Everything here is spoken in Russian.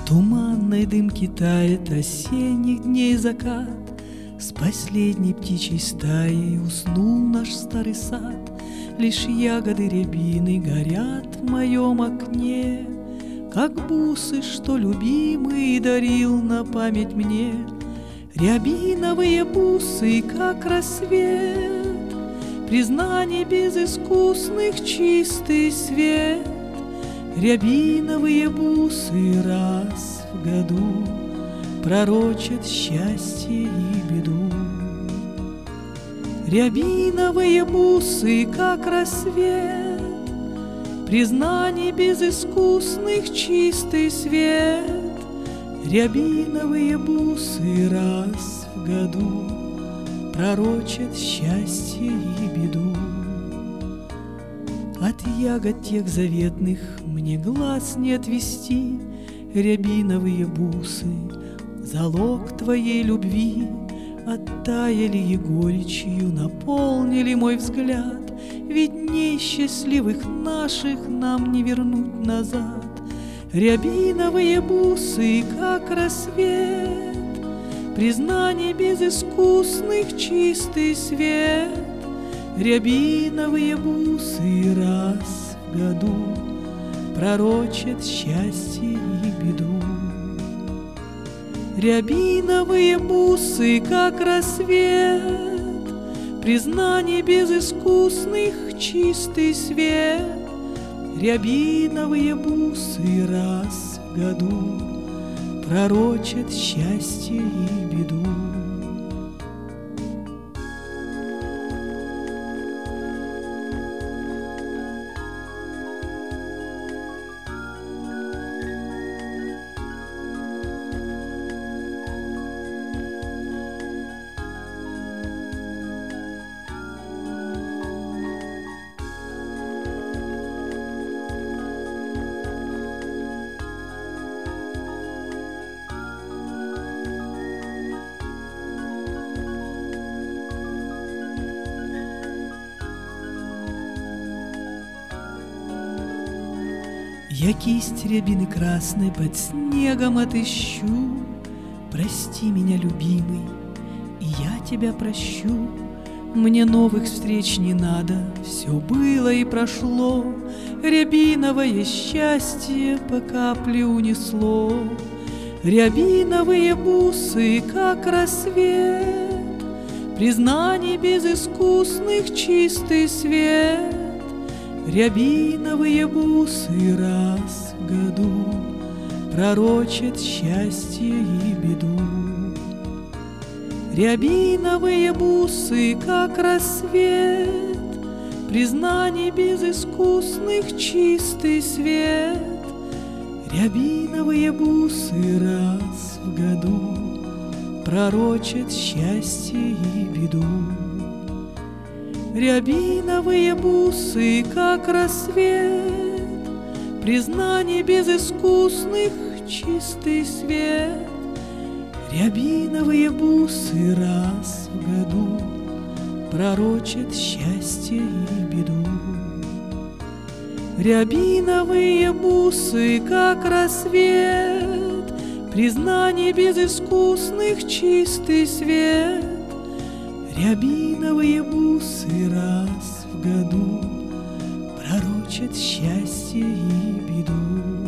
туманной дымке тает осенних дней закат. С последней птичьей стаей уснул наш старый сад. Лишь ягоды рябины горят в моем окне, как бусы, что любимый дарил на память мне. Рябиновые бусы, как рассвет, признаний безыскусных чистый свет. Рябиновые бусы раз в году пророчат счастье и беду. Рябиновые бусы, как рассвет, признаний безыскусных чистый свет. Рябиновые бусы раз в году пророчат счастье и беду. От ягод тех заветных мне глаз не отвести. Рябиновые бусы — залог твоей любви. Оттаяли и горечью наполнили мой взгляд. Ведь дней счастливых наших нам не вернуть назад. Рябиновые бусы, как рассвет, признаний безыскусных чистый свет. Рябиновые бусы раз в году пророчат счастье и беду. Рябиновые бусы, как рассвет, признаний безыскусных чистый свет. Рябиновые бусы раз в году пророчат счастье и беду. Я кисть рябины красной под снегом отыщу. Прости меня, любимый, и я тебя прощу. Мне новых встреч не надо, все было и прошло. Рябиновое счастье по капле унесло. Рябиновые бусы, как рассвет, признаний безыскусных чистый свет. Рябиновые бусы раз в году пророчат счастье и беду. Рябиновые бусы, как рассвет, признаний безыскусных чистый свет. Рябиновые бусы раз в году пророчат счастье и беду. Рябиновые бусы, как рассвет, признаний безыскусных чистый свет. Рябиновые бусы раз в году пророчат счастье и беду. Рябиновые бусы, как рассвет, признаний безыскусных чистый свет. Рябиновые бусы раз в году пророчат счастье и беду.